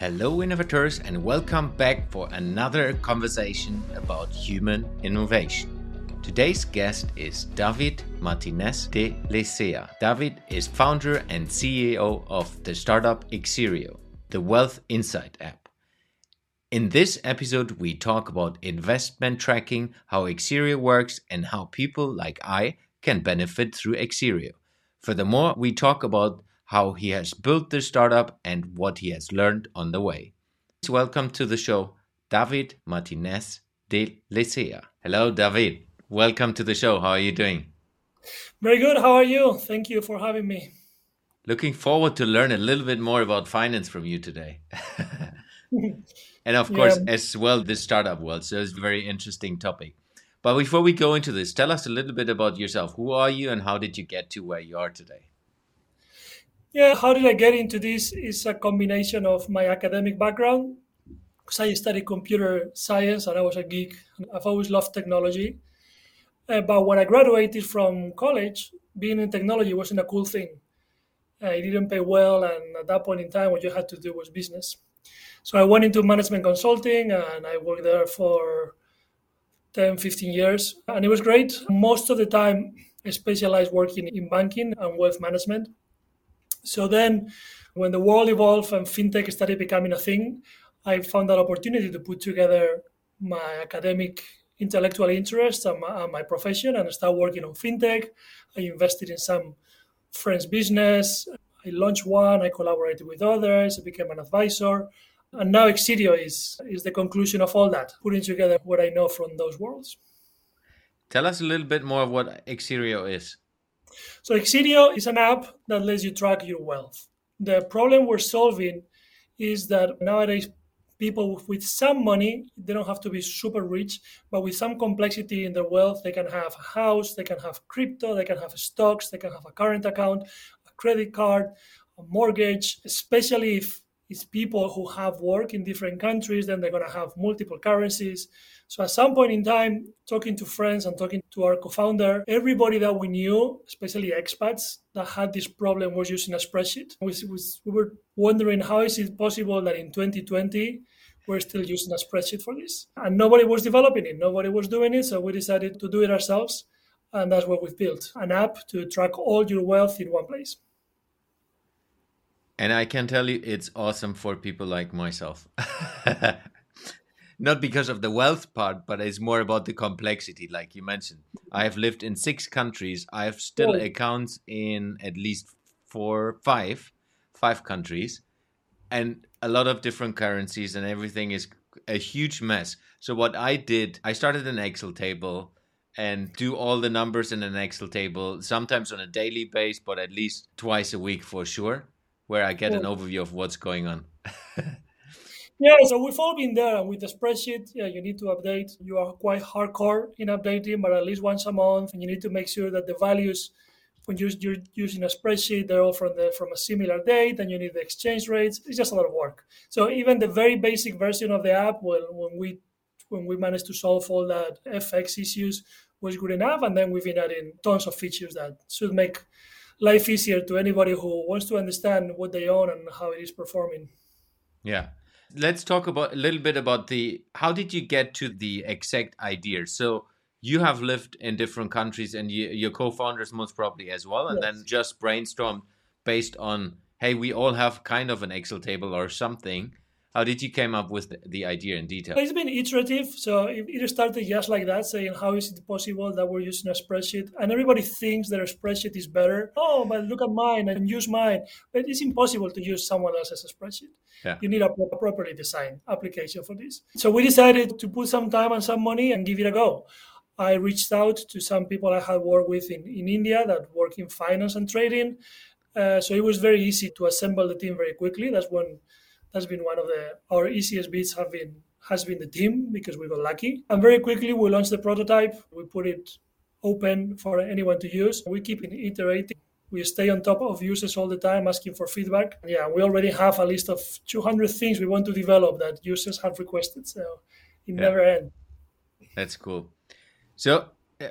Hello, innovators, and welcome back for another conversation about human innovation. Today's guest is David Martinez de Lecea. David is founder and CEO of the startup Exerio, the Wealth Insight app. In this episode, we talk about investment tracking, how Exerio works, and how people like I can benefit through Exerio. Furthermore, we talk about how he has built the startup and what he has learned on the way. Please welcome to the show, David Martinez de Lecea. Hello, David. Welcome to the show. How are you doing? Very good. How are you? Thank you for having me. Looking forward to learn a little bit more about finance from you today. And of course, Yeah, as well, the startup world. So it's a very interesting topic. But before we go into this, tell us a little bit about yourself. Who are you and how did you get to where you are today? yeah. How did I get into this? Is a combination of my academic background, because I studied computer science and I was a geek. I've always loved technology. But when I graduated from college, being in technology wasn't a cool thing. It didn't pay well, and at that point in time, what you had to do was business. So I went into management consulting and I worked there for 10, 15 years. And it was great. Most of the time, I specialized working in banking and wealth management. So then, when the world evolved and fintech started becoming a thing, I found that opportunity to put together my academic intellectual interests and my profession and start working on fintech. I invested in some friends' business. I launched one, I collaborated with others, I became an advisor. And now Exidio is the conclusion of all that, putting together what I know from those worlds. Tell us a little bit more of what Exerio is. So Exidio is an app that lets you track your wealth. The problem we're solving is that nowadays people with some money, they don't have to be super rich, but with some complexity in their wealth, they can have a house, they can have crypto, they can have stocks, they can have a current account, a credit card, a mortgage, especially if it's people who have work in different countries, then they're going to have multiple currencies. So at some point in time, talking to friends and talking to our co-founder, everybody that we knew, especially expats that had this problem, was using a spreadsheet. We were wondering how is it possible that in 2020 we're still using a spreadsheet for this, and nobody was developing it, nobody was doing it. So we decided to do it ourselves, and that's what we've built: an app to track all your wealth in one place. And I can tell you it's awesome for people like myself. Not because of the wealth part, but it's more about the complexity, like you mentioned. I have lived in 6 countries. I have still Cool. accounts in at least five countries, and a lot of different currencies, and everything is a huge mess. So what I did, I started an Excel table and do all the numbers in an Excel table, sometimes on a daily base, but at least twice a week for sure, where I get an Cool. overview of what's going on. Yeah, so we've all been there with the spreadsheet. Yeah, you need to update. You are quite hardcore in updating, but at least once a month, and you need to make sure that the values when you're using a spreadsheet, they're all from a similar date, and you need the exchange rates. It's just a lot of work. So even the very basic version of the app, well, when we managed to solve all that FX issues, was good enough, and then we've been adding tons of features that should make life easier to anybody who wants to understand what they own and how it is performing. Yeah. Let's talk about a little bit about the how did you get to the exact idea? So you have lived in different countries and your co-founders most probably as well, and then Yes. just brainstormed based on, hey, we all have kind of an Excel table or something. How did you came up with the idea in detail? It's been iterative, so it started just like that, saying how is it possible that we're using a spreadsheet, and everybody thinks that a spreadsheet is better. Oh, but look at mine and use mine, but it's impossible to use someone else's spreadsheet. Yeah. You need a properly designed application for this. So we decided to put some time and some money and give it a go. I reached out to some people I had worked with in India that work in finance and trading. So it was very easy to assemble the team very quickly. That's been one of our easiest bits has been the team because we got lucky. And very quickly we launched the prototype. We put it open for anyone to use. We keep iterating. We stay on top of users all the time, asking for feedback. Yeah, we already have a list of 200 things we want to develop that users have requested. So it Yeah, never ends. that's cool. So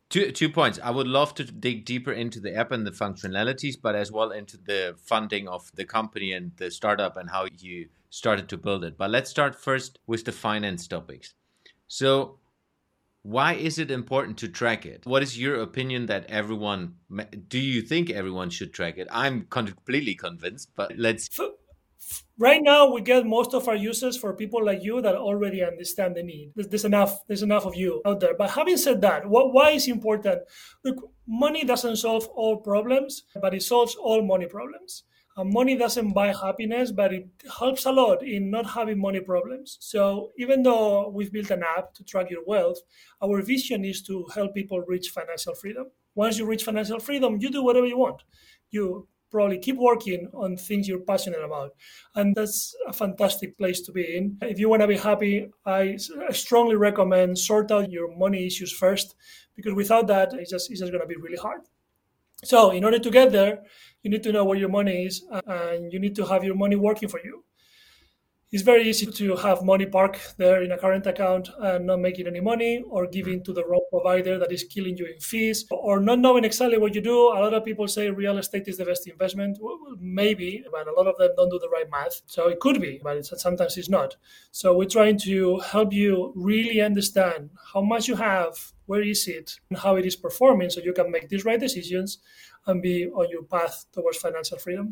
Two points. I would love to dig deeper into the app and the functionalities, but as well into the funding of the company and the startup and how you started to build it. But let's start first with the finance topics. So why is it important to track it? What is your opinion that do you think everyone should track it? I'm completely convinced, but let's. Right now, we get most of our users for people like you that already understand the need. There's enough. There's enough of you out there. But having said that, why is important? Look, money doesn't solve all problems, but it solves all money problems. Money doesn't buy happiness, but it helps a lot in not having money problems. So even though we've built an app to track your wealth, our vision is to help people reach financial freedom. Once you reach financial freedom, you do whatever you want. You probably keep working on things you're passionate about. And that's a fantastic place to be in. If you want to be happy, I strongly recommend sort out your money issues first, because without that, it's just going to be really hard. So in order to get there, you need to know where your money is, and you need to have your money working for you. It's very easy to have money parked there in a current account and not making any money, or giving to the wrong provider that is killing you in fees, or not knowing exactly what you do. A lot of people say real estate is the best investment. Well, maybe, but a lot of them don't do the right math. So it could be, but sometimes it's not. So we're trying to help you really understand how much you have, where is it, and how it is performing, so you can make these right decisions and be on your path towards financial freedom.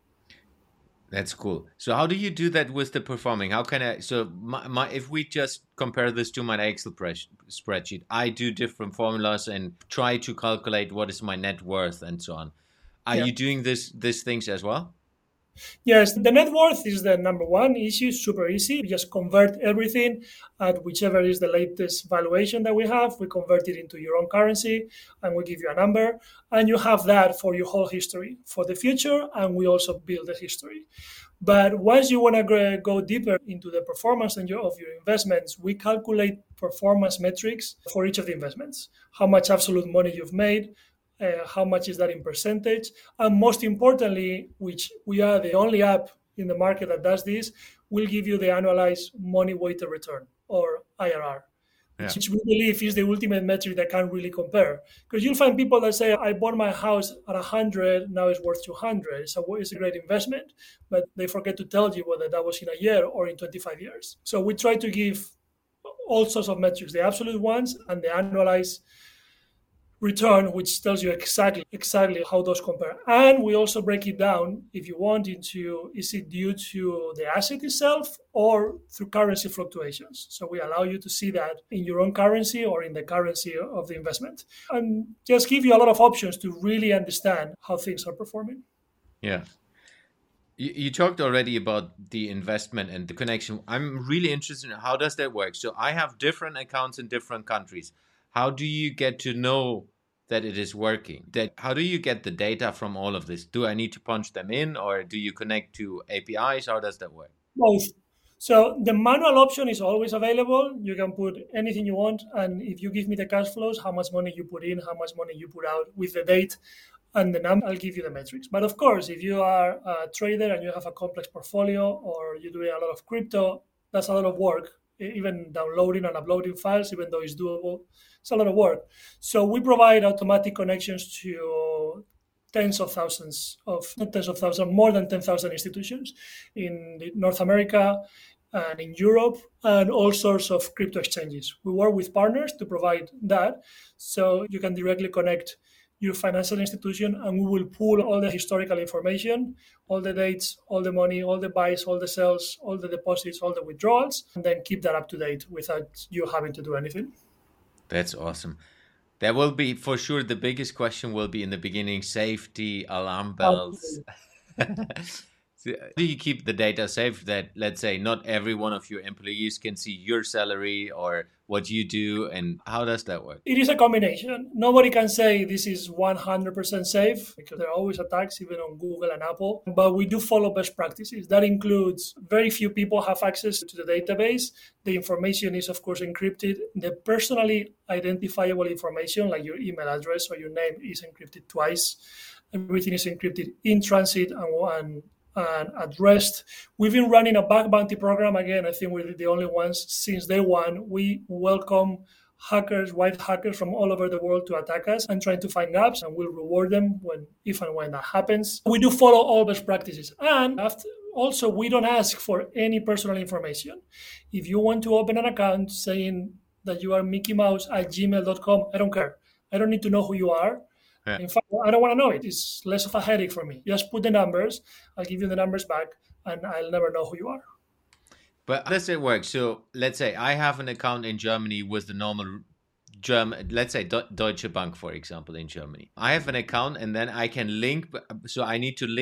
That's cool. So how do you do that with the performing? How can I, so if we just compare this to my Excel spreadsheet, I do different formulas and try to calculate what is my net worth and so on. Are you doing these things as well? Yes, the net worth is the number one issue, super easy. We just convert everything at whichever is the latest valuation that we have. We convert it into your own currency and we give you a number. And you have that for your whole history, for the future, and we also build the history. But once you want to go deeper into the performance of your investments, we calculate performance metrics for each of the investments. How much absolute money you've made, how much is that in percentage, and most importantly, which we are the only app in the market that does this, will give you the annualized money weighted return, or IRR, which we believe is the ultimate metric that can't really compare. Because you'll find people that say, I bought my house at 100, now it's worth 200. So it's a great investment, but they forget to tell you whether that was in a year or in 25 years. So we try to give all sorts of metrics, the absolute ones and the annualized return, which tells you exactly how those compare. And we also break it down, if you want, into is it due to the asset itself or through currency fluctuations. So we allow you to see that in your own currency or in the currency of the investment, and just give you a lot of options to really understand how things are performing. Yeah. You talked already about the investment and the connection. I'm really interested in how does that work? So I have different accounts in different countries. How do you get to know that it is working? How do you get the data from all of this? Do I need to punch them in, or do you connect to APIs? How does that work? Both. So the manual option is always available. You can put anything you want. And if you give me the cash flows, how much money you put in, how much money you put out with the date and the number, I'll give you the metrics. But of course, if you are a trader and you have a complex portfolio, or you're doing a lot of crypto, that's a lot of work. Even downloading and uploading files, even though it's doable, it's a lot of work. So we provide automatic connections to more than 10,000 institutions in North America and in Europe, and all sorts of crypto exchanges. We work with partners to provide that, so you can directly connect your financial institution, and we will pull all the historical information, all the dates, all the money, all the buys, all the sells, all the deposits, all the withdrawals, and then keep that up to date without you having to do anything. That's awesome. That will be, for sure, the biggest question will be in the beginning, safety, alarm bells. So do you keep the data safe that, let's say, not every one of your employees can see your salary or what you do, and how does that work? It is a combination. Nobody can say this is 100% safe, because there are always attacks, even on Google and Apple. But we do follow best practices. That includes very few people have access to the database. The information is, of course, encrypted. The personally identifiable information, like your email address or your name, is encrypted twice. Everything is encrypted in transit and at rest. We've been running a bug bounty program. Again, I think we're the only ones since day one. We welcome white hackers from all over the world to attack us and trying to find gaps, and we'll reward them if and when that happens. We do follow all best practices. And also, we don't ask for any personal information. If you want to open an account saying that you are Mickey Mouse at gmail.com, I don't care. I don't need to know who you are. Yeah. In fact, I don't want to know it. It's less of a headache for me. Just put the numbers. I'll give you the numbers back, and I'll never know who you are. But how does it work? So let's say I have an account in Germany with the normal German, let's say Deutsche Bank, for example, in Germany. I have an account and then I can link. So I need to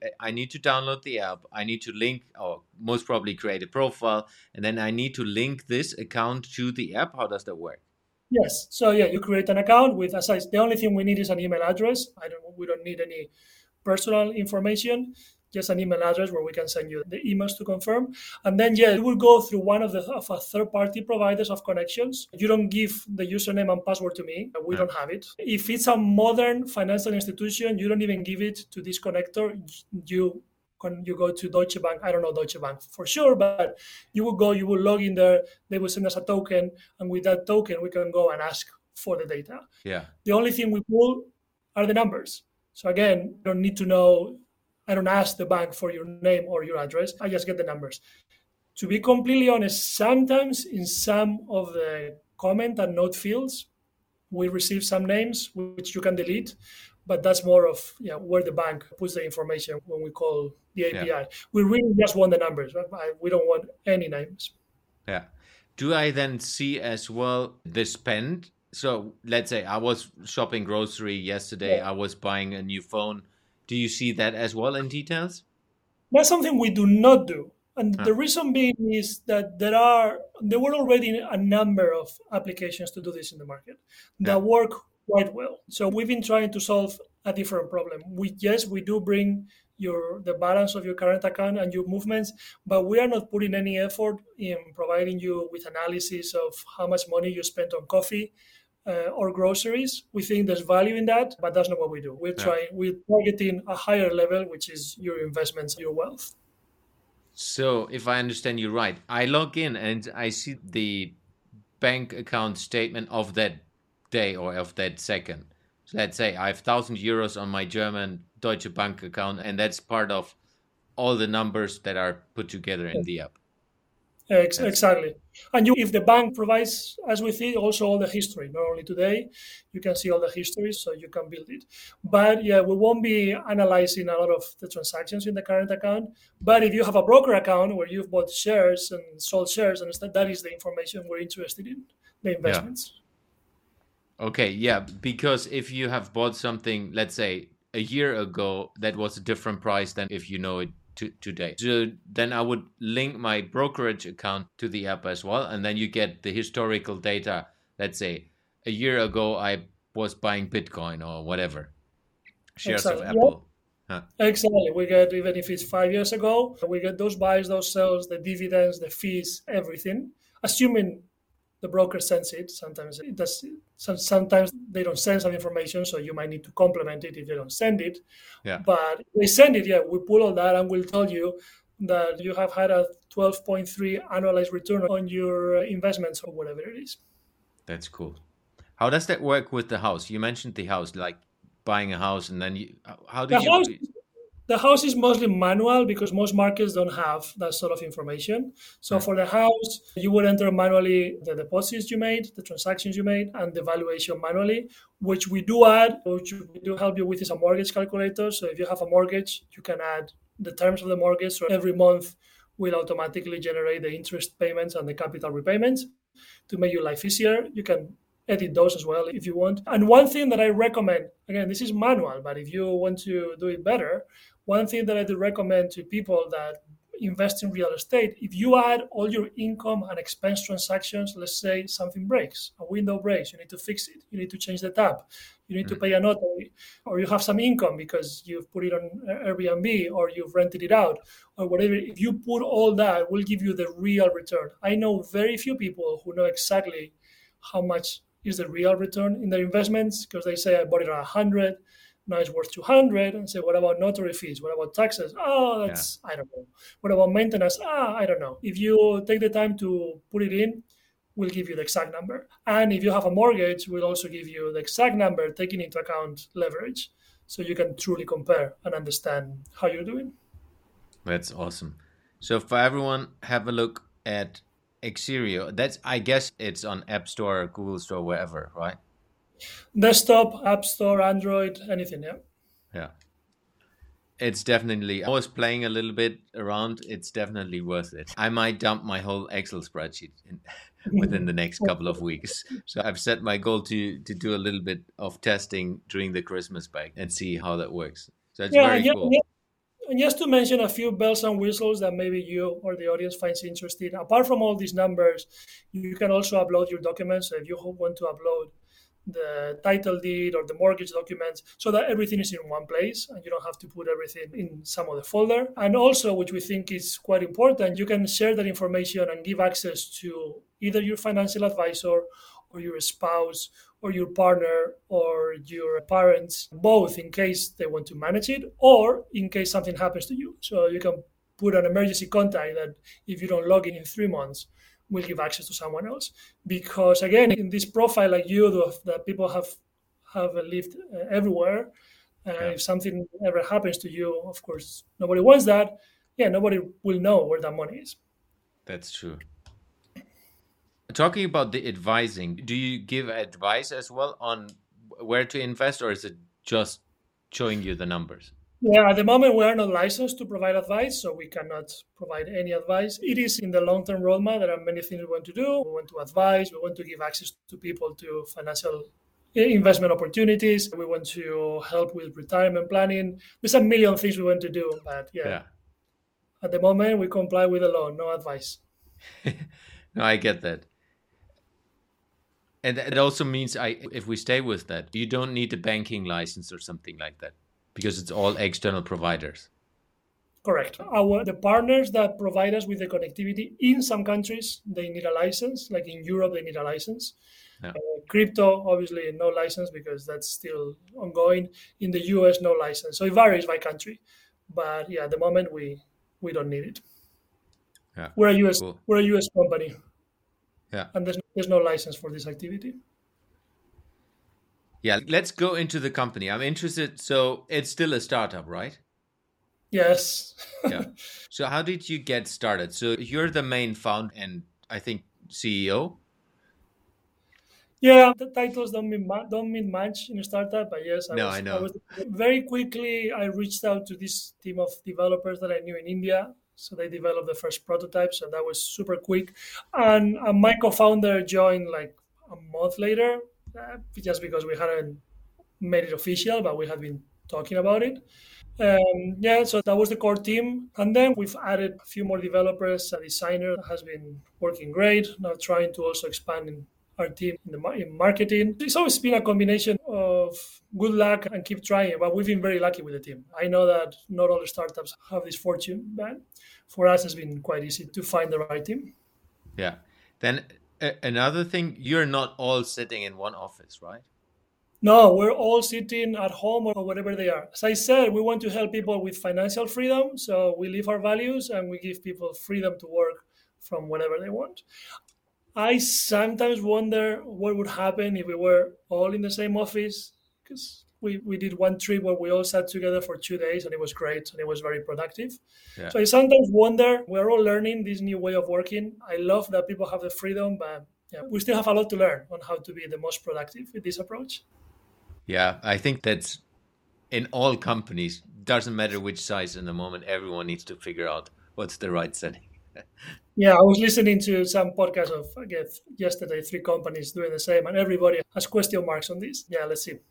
download the app. I need to link, or most probably create a profile. And then I need to link this account to the app. How does that work? Yes. So yeah, you create an account with a size. The only thing we need is an email address. We don't need any personal information. Just an email address where we can send you the emails to confirm. And then, it will go through one of a third-party providers of connections. You don't give the username and password to me. We don't have it. If it's a modern financial institution, you don't even give it to this connector. You go to Deutsche Bank. I don't know Deutsche Bank for sure, but you will log in there. They will send us a token. And with that token, we can go and ask for the data. Yeah. The only thing we pull are the numbers. So again, you don't need to know. I don't ask the bank for your name or your address. I just get the numbers. To be completely honest, sometimes in some of the comment and note fields, we receive some names which you can delete, but that's more of where the bank puts the information when we call the API. Yeah. We really just want the numbers. We don't want any names. Yeah. Do I then see as well the spend? So let's say I was shopping grocery yesterday. Yeah. I was buying a new phone. Do you see that as well in details? That's something we do not do. And the reason being is that there were already a number of applications to do this in the market that work quite well. So we've been trying to solve a different problem. We do bring the balance of your current account and your movements, but we are not putting any effort in providing you with analysis of how much money you spent on coffee or groceries. We think there's value in that, but that's not what we do. We're targeting a higher level, which is your investments, your wealth. So if I understand you right, I log in and I see the bank account statement of that day or of that second. So let's say I have 1,000 euros on my German Deutsche Bank account, and that's part of all the numbers that are put together in the app. Exactly. And if the bank provides us with it, also all the history, not only today, you can see all the history, so you can build it. But we won't be analyzing a lot of the transactions in the current account. But if you have a broker account where you've bought shares and sold shares, and that is the information we're interested in, the investments. Yeah. Okay, because if you have bought something, let's say a year ago, that was a different price than if you know it today. So then I would link my brokerage account to the app as well, and then you get the historical data. Let's say a year ago I was buying Bitcoin or whatever, shares of Apple. Huh. Exactly. We get, even if it's 5 years ago, we get those buys, those sells, the dividends, the fees, everything, assuming the broker sends it. Sometimes it does. Sometimes they don't send some information, so you might need to complement it if they don't send it. Yeah. But if they send it, we pull all that and we'll tell you that you have had a 12.3 annualized return on your investments or whatever it is. That's cool. How does that work with the house? You mentioned the house, like buying a house, and then The house is mostly manual because most markets don't have that sort of information. So for the house, you would enter manually the deposits you made, the transactions you made, and the valuation manually, which we do add, which we do help you with, is a mortgage calculator. So if you have a mortgage, you can add the terms of the mortgage. So every month will automatically generate the interest payments and the capital repayments to make your life easier. You can edit those as well if you want. And one thing that I recommend, again, this is manual, but if you want to do it better, one thing that I do recommend to people that invest in real estate, if you add all your income and expense transactions, let's say something breaks, a window breaks, you need to fix it, you need to change the tap, you need to pay a notary, or you have some income because you've put it on Airbnb or you've rented it out or whatever. If you put all that, it will give you the real return. I know very few people who know exactly how much is the real return in their investments because they say, I bought it at 100, now it's worth 200, and say, what about notary fees? What about taxes? I don't know. What about maintenance? I don't know. If you take the time to put it in, we'll give you the exact number. And if you have a mortgage, we'll also give you the exact number, taking into account leverage. So you can truly compare and understand how you're doing. That's awesome. So for everyone, have a look at Exerio. That's, I guess it's on App Store, Google Store, wherever, right? Desktop, App Store, Android, anything, yeah. Yeah. It's definitely, I was playing a little bit around. It's definitely worth it. I might dump my whole Excel spreadsheet within the next couple of weeks. So I've set my goal to do a little bit of testing during the Christmas break and see how that works. So it's very cool. And just to mention a few bells and whistles that maybe you or the audience finds interesting, apart from all these numbers, you can also upload your documents. So if you want to upload the title deed or the mortgage documents, so that everything is in one place and you don't have to put everything in some other folder. And also, which we think is quite important, you can share that information and give access to either your financial advisor or your spouse or your partner or your parents, both in case they want to manage it or in case something happens to you. So you can put an emergency contact that if you don't log in 3 months, will give access to someone else. Because again, in this profile like you, that people have lived everywhere, if something ever happens to you, of course, nobody wants that. Yeah, nobody will know where that money is. That's true. Talking about the advising, do you give advice as well on where to invest, or is it just showing you the numbers? Yeah, at the moment we are not licensed to provide advice, so we cannot provide any advice. It is in the long-term roadmap. There are many things we want to do. We want to advise. We want to give access to people to financial investment opportunities. We want to help with retirement planning. There's a million things we want to do, but at the moment we comply with the law, no advice. No, I get that. And it also means if we stay with that, you don't need a banking license or something like that because it's all external providers. Correct. The partners that provide us with the connectivity in some countries, they need a license. Like in Europe, they need a license. Yeah. Crypto, obviously, no license because that's still ongoing. In the US, no license. So it varies by country. But yeah, at the moment, we don't need it. Yeah. We're a US company. Yeah. And there's no license for this activity. Yeah, let's go into the company. I'm interested. So it's still a startup, right? Yes. Yeah. So how did you get started? So you're the main founder and I think CEO. Yeah, the titles don't mean much in a startup, but yes, I know. Very quickly, I reached out to this team of developers that I knew in India. So they developed the first prototype. So that was super quick. And my co-founder joined like a month later, just because we hadn't made it official, but we had been talking about it. So that was the core team. And then we've added a few more developers. A designer has been working great. Now trying to also expand in our team in marketing. It's always been a combination of good luck and keep trying, but we've been very lucky with the team. I know that not all the startups have this fortune, but for us, it's been quite easy to find the right team. Yeah. Then another thing, you're not all sitting in one office, right? No, we're all sitting at home or wherever they are. As I said, we want to help people with financial freedom. So we live our values and we give people freedom to work from whenever they want. I sometimes wonder what would happen if we were all in the same office, because we did one trip where we all sat together for 2 days and it was great and it was very productive. Yeah. So I sometimes wonder, we're all learning this new way of working. I love that people have the freedom, but we still have a lot to learn on how to be the most productive with this approach. Yeah, I think that's in all companies, doesn't matter which size in the moment, everyone needs to figure out what's the right setting. Yeah, I was listening to some podcast of, I guess, yesterday, 3 companies doing the same, and everybody has question marks on this. Yeah, let's see.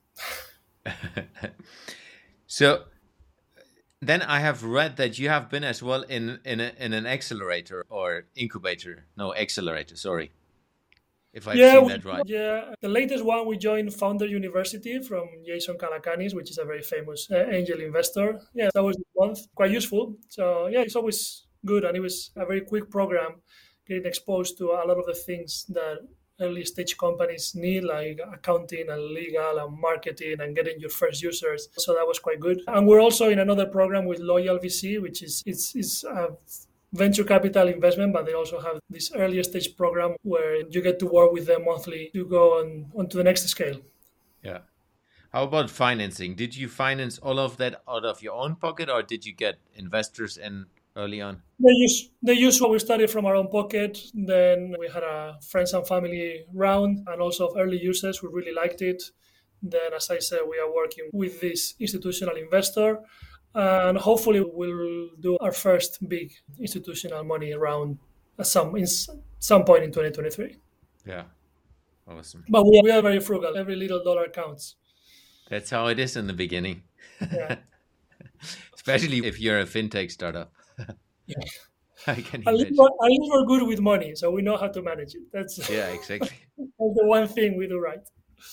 So then I have read that you have been as well in an accelerator or incubator. No, accelerator, sorry. If I've seen that right. Yeah, the latest one, we joined Founder University from Jason Calacanis, which is a very famous angel investor. Yeah, that was this month, quite useful. So yeah, it's always good, and it was a very quick program, getting exposed to a lot of the things that early stage companies need, like accounting and legal and marketing and getting your first users. So that was quite good. And we're also in another program with Loyal VC, which is venture capital investment, but they also have this early stage program where you get to work with them monthly to go on to the next scale. Yeah. How about financing? Did you finance all of that out of your own pocket, or did you get investors in early on? They use what we started from our own pocket. Then we had a friends and family round, and also of early users who really liked it. Then, as I said, we are working with this institutional investor, and hopefully we'll do our first big institutional money round at some point in 2023. Yeah. Awesome. But we are very frugal. Every little dollar counts. That's how it is in the beginning. Yeah. Especially if you're a fintech startup. Yeah. I can At least imagine. we're good with money, so we know how to manage it. That's Yeah, exactly. the one thing we do right.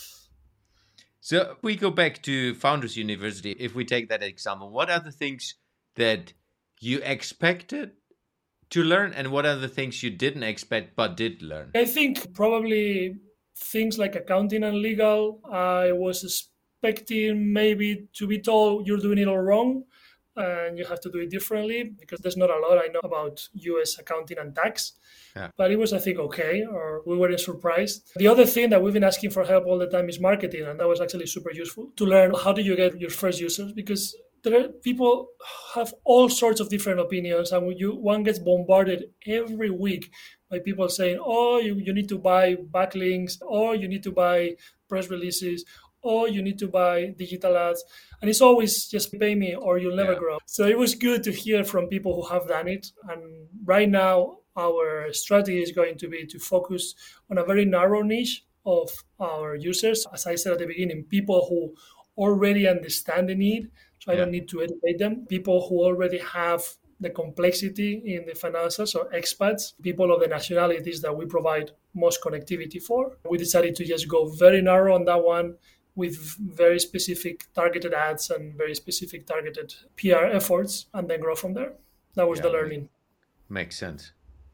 So if we go back to Founders University, if we take that example, what are the things that you expected to learn, and what are the things you didn't expect but did learn? I think probably things like accounting and legal, I was expecting maybe to be told you're doing it all wrong and you have to do it differently, because there's not a lot I know about US accounting and tax. Yeah. But it was, I think, okay, or we weren't surprised. The other thing that we've been asking for help all the time is marketing, and that was actually super useful to learn how do you get your first users, because people have all sorts of different opinions, and one gets bombarded every week by people saying, oh, you need to buy backlinks, or you need to buy press releases, or you need to buy digital ads. And it's always just pay me or you'll never grow. So it was good to hear from people who have done it. And right now, our strategy is going to be to focus on a very narrow niche of our users. As I said at the beginning, people who already understand the need. So I don't need to educate them. People who already have the complexity in the finances, or expats, people of the nationalities that we provide most connectivity for. We decided to just go very narrow on that one, with very specific targeted ads and very specific targeted PR efforts, and then grow from there. That was the learning. Makes sense.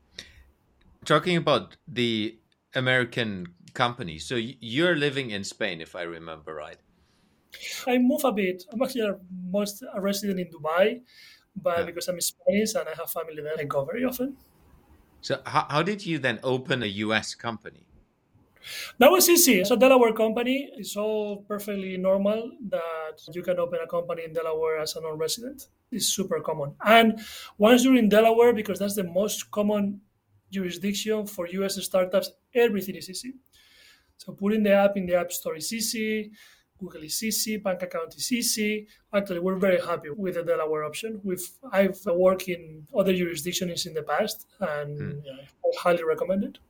Talking about the American company, so you're living in Spain, if I remember right. I move a bit. I'm actually most a resident in Dubai, but because I'm Spanish and I have family there, I go very often. So how did you then open a US company? That was easy. It's a Delaware company. It's all perfectly normal that you can open a company in Delaware as a non-resident. It's super common. And once you're in Delaware, because that's the most common jurisdiction for US startups, everything is easy. So putting the app in the App Store is easy. Google is easy. Bank account is easy. Actually, we're very happy with the Delaware option. I've worked in other jurisdictions in the past, and I highly recommend it.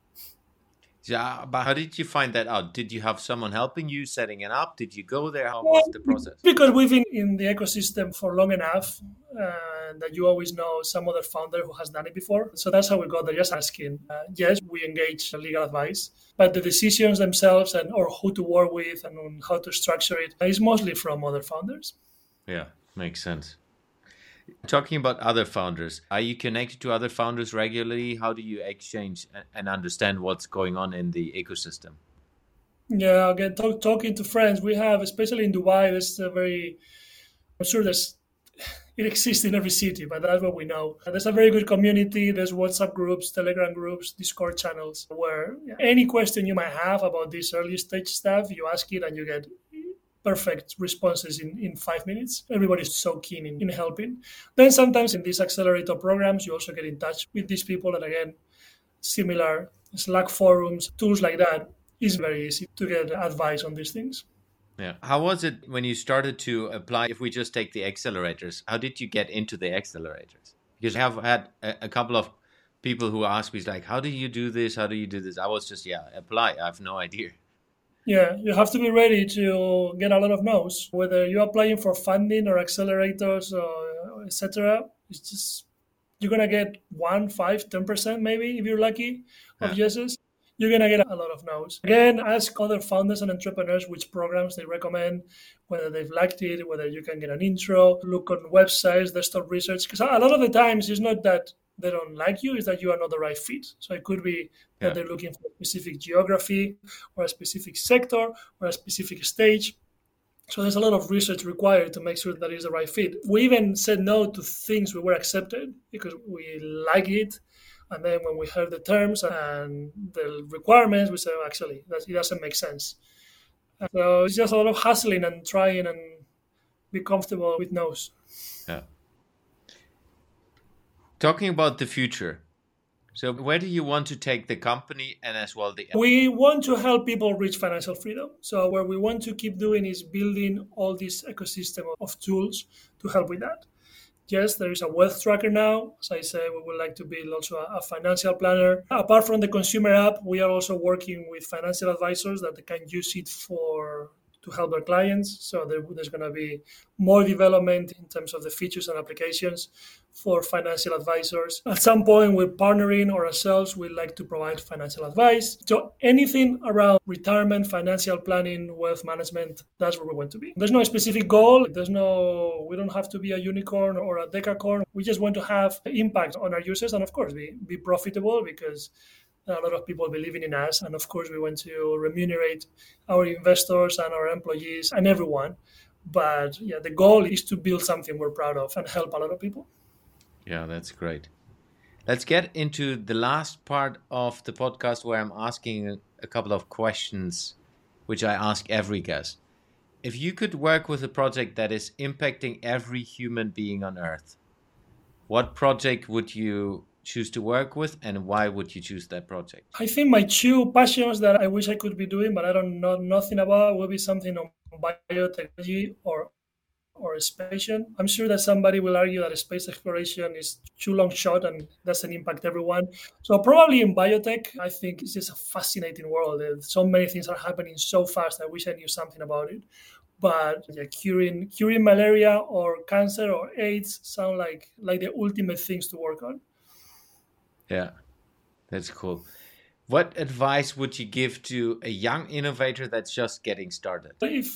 Yeah, but how did you find that out? Did you have someone helping you setting it up? Did you go there? How was the process? Because we've been in the ecosystem for long enough that you always know some other founder who has done it before. So that's how we got there, just asking. Yes, we engage legal advice, but the decisions themselves or who to work with and how to structure it is mostly from other founders. Yeah, makes sense. Talking about other founders, are you connected to other founders regularly? How do you exchange and understand what's going on in the ecosystem? Yeah, again, talking to friends, we have, especially in Dubai, I'm sure it exists in every city, but that's what we know. There's a very good community. There's WhatsApp groups, Telegram groups, Discord channels, where any question you might have about this early stage stuff, you ask it and you get perfect responses in 5 minutes. Everybody's so keen in helping. Then sometimes in these accelerator programs, you also get in touch with these people. And again, similar Slack forums, tools like that, is very easy to get advice on these things. Yeah. How was it when you started to apply? If we just take the accelerators, how did you get into the accelerators? Because I have had a couple of people who asked me, like, how do you do this? How do you do this? I was just, apply. I have no idea. Yeah, you have to be ready to get a lot of no's. Whether you're applying for funding or accelerators or etc., it's just you're gonna get 1, 5, 10% maybe if you're lucky of yeses. You're gonna get a lot of no's. Again, ask other founders and entrepreneurs which programs they recommend, whether they've liked it, whether you can get an intro. Look on websites, desktop research, because a lot of the times it's not that they don't like you, is that you are not the right fit. So it could be that they're looking for a specific geography or a specific sector or a specific stage. So there's a lot of research required to make sure that it's the right fit. We even said no to things we were accepted because we like it. And then when we heard the terms and the requirements, we said, oh, actually, it doesn't make sense. So it's just a lot of hustling and trying and be comfortable with no's. Yeah. Talking about the future. So where do you want to take the company and as well the... We want to help people reach financial freedom. So what we want to keep doing is building all this ecosystem of tools to help with that. Yes, there is a wealth tracker now. As I said, we would like to build also a financial planner. Apart from the consumer app, we are also working with financial advisors that they can use it to help their clients. So there's going to be more development in terms of the features and applications for financial advisors. At some point, we're partnering or ourselves, we'd like to provide financial advice. So anything around retirement, financial planning, wealth management, that's where we want to be. There's no specific goal. We don't have to be a unicorn or a decacorn. We just want to have impact on our users and of course be profitable because there are a lot of people believing in us. And of course, we want to remunerate our investors and our employees and everyone. But yeah, the goal is to build something we're proud of and help a lot of people. Yeah, that's great. Let's get into the last part of the podcast where I'm asking a couple of questions, which I ask every guest. If you could work with a project that is impacting every human being on Earth, what project would you choose to work with and why would you choose that project? I think my two passions that I wish I could be doing, but I don't know nothing about, will be something on biotechnology or space. I'm sure that somebody will argue that space exploration is too long shot and doesn't impact everyone. So probably in biotech, I think it's just a fascinating world. So many things are happening so fast. I wish I knew something about it. But yeah, curing malaria or cancer or AIDS sound like the ultimate things to work on. Yeah, that's cool. What advice would you give to a young innovator that's just getting started?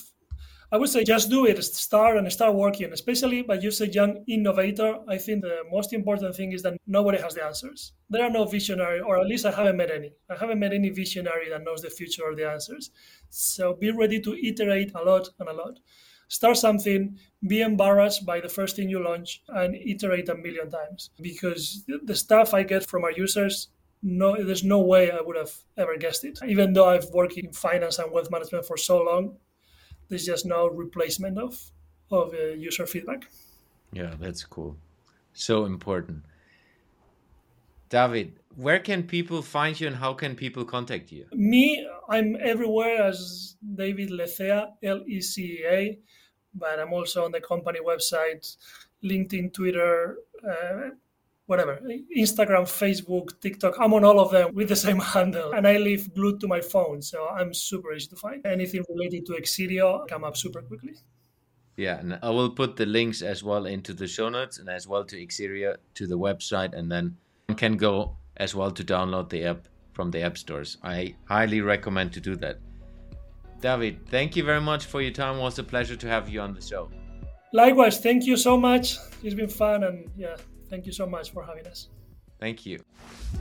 I would say just do it, start working, especially by you say young innovator. I think the most important thing is that nobody has the answers. There are no visionary, or at least I haven't met any. I haven't met any visionary that knows the future or the answers. So be ready to iterate a lot and a lot. Start something, be embarrassed by the first thing you launch, and iterate a million times. Because the stuff I get from our users, there's no way I would have ever guessed it. Even though I've worked in finance and wealth management for so long, there's just no replacement of user feedback. Yeah, that's cool. So important. David, where can people find you and how can people contact you? Me, I'm everywhere as David Lecea, Lecea, but I'm also on the company website, LinkedIn, Twitter, whatever, Instagram, Facebook, TikTok. I'm on all of them with the same handle. And I live glued to my phone, so I'm super easy to find. Anything related to Exirio come up super quickly. Yeah, and I will put the links as well into the show notes and as well to Exirio, to the website, and then you can go as well to download the app from the app stores. I highly recommend to do that. David, thank you very much for your time. It was a pleasure to have you on the show. Likewise, thank you so much. It's been fun and yeah, thank you so much for having us. Thank you.